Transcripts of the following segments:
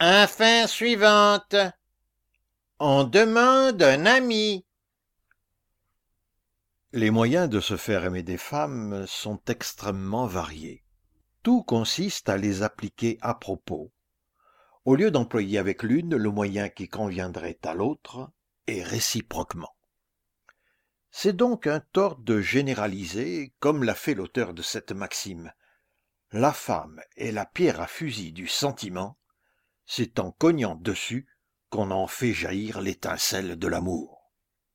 Affaire suivante. On demande un ami. Les moyens de se faire aimer des femmes sont extrêmement variés. Tout consiste à les appliquer à propos, au lieu d'employer avec l'une le moyen qui conviendrait à l'autre, et réciproquement. C'est donc un tort de généraliser, comme l'a fait l'auteur de cette maxime. La femme est la pierre à fusil du sentiment, c'est en cognant dessus qu'on en fait jaillir l'étincelle de l'amour.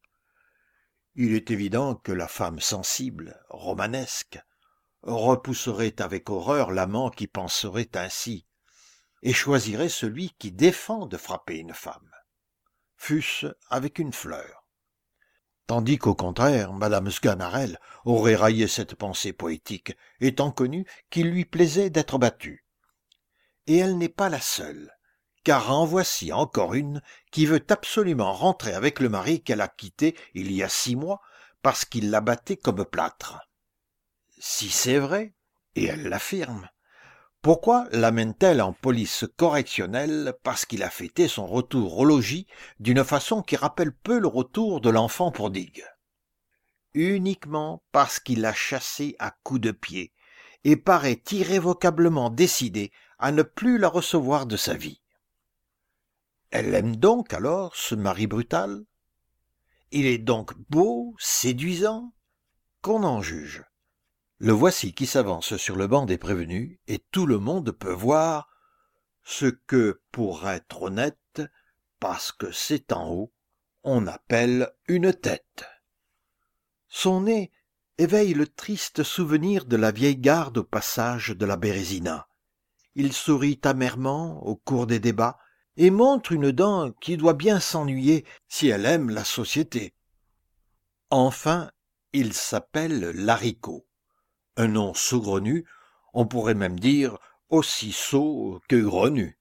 Il est évident que la femme sensible, romanesque, repousserait avec horreur l'amant qui penserait ainsi, et choisirait celui qui défend de frapper une femme, fût-ce avec une fleur. Tandis qu'au contraire, madame Sganarelle aurait raillé cette pensée poétique, étant connu qu'il lui plaisait d'être battue. Et elle n'est pas la seule, car en voici encore une qui veut absolument rentrer avec le mari qu'elle a quitté il y a 6 mois parce qu'il la battait comme plâtre. Si c'est vrai, et elle l'affirme, pourquoi l'amène-t-elle en police correctionnelle parce qu'il a fêté son retour au logis d'une façon qui rappelle peu le retour de l'enfant prodigue? Uniquement parce qu'il l'a chassée à coups de pied et paraît irrévocablement décidé à ne plus la recevoir de sa vie. Elle aime donc alors ce mari brutal? Il est donc beau, séduisant? Qu'on en juge. Le voici qui s'avance sur le banc des prévenus, et tout le monde peut voir ce que, pour être honnête, parce que c'est en haut, on appelle une tête. Son nez éveille le triste souvenir de la vieille garde au passage de la Bérésina. Il sourit amèrement au cours des débats, et montre une dent qui doit bien s'ennuyer si elle aime la société. Enfin, il s'appelle Laricot. Un nom saugrenu, on pourrait même dire aussi sot que grenu.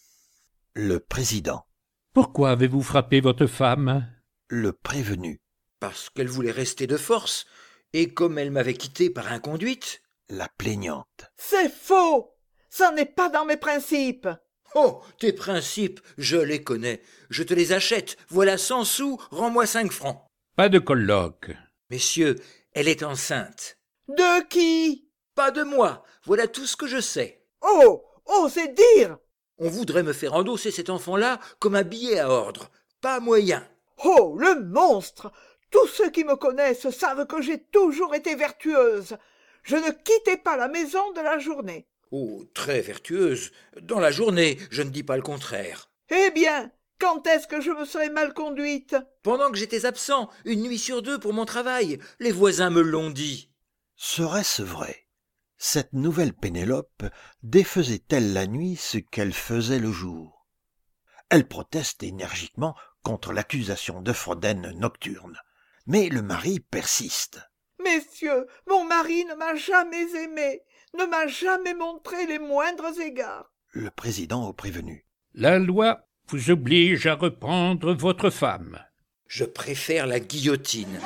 Le président. Pourquoi avez-vous frappé votre femme? Le prévenu. Parce qu'elle voulait rester de force, et comme elle m'avait quitté par inconduite. La plaignante. C'est faux! Ça n'est pas dans mes principes! Oh, tes principes, je les connais. Je te les achète. Voilà 100 sous, rends-moi 5 francs. Pas de colloque. Messieurs, elle est enceinte. De qui? Pas de moi. Voilà tout ce que je sais. Oh! Osez dire! On voudrait me faire endosser cet enfant-là comme un billet à ordre. Pas moyen. Oh, le monstre! Tous ceux qui me connaissent savent que j'ai toujours été vertueuse. Je ne quittais pas la maison de la journée. Oh, très vertueuse. Dans la journée, je ne dis pas le contraire. Eh bien, quand est-ce que je me serais mal conduite? Pendant que j'étais absent, 1 nuit sur 2 pour mon travail, les voisins me l'ont dit. Serait-ce vrai? Cette nouvelle Pénélope défaisait-elle la nuit ce qu'elle faisait le jour? Elle proteste énergiquement contre l'accusation de fraudaine nocturne, mais le mari persiste. Messieurs, mon mari ne m'a jamais aimée, ne m'a jamais montré les moindres égards. Le président au prévenu. La loi vous oblige à reprendre votre femme. Je préfère la guillotine.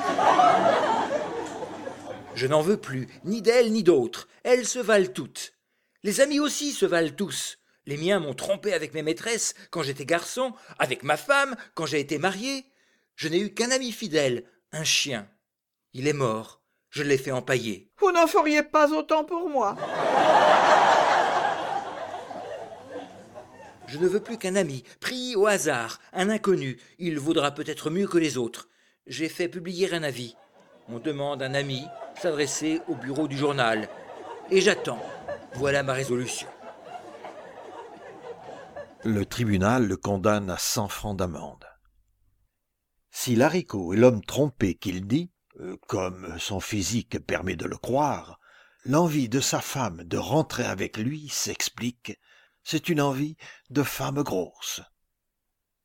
Je n'en veux plus, ni d'elle ni d'autres. Elles se valent toutes. Les amis aussi se valent tous. Les miens m'ont trompé avec mes maîtresses quand j'étais garçon, avec ma femme quand j'ai été marié. Je n'ai eu qu'un ami fidèle, un chien. Il est mort. Je l'ai fait empailler. Vous n'en feriez pas autant pour moi. Je ne veux plus qu'un ami, pris au hasard, un inconnu. Il vaudra peut-être mieux que les autres. J'ai fait publier un avis. On demande un ami s'adresser au bureau du journal. Et j'attends. Voilà ma résolution. Le tribunal le condamne à 100 francs d'amende. Si Laricot est l'homme trompé qu'il dit, comme son physique permet de le croire, l'envie de sa femme de rentrer avec lui s'explique. C'est une envie de femme grosse.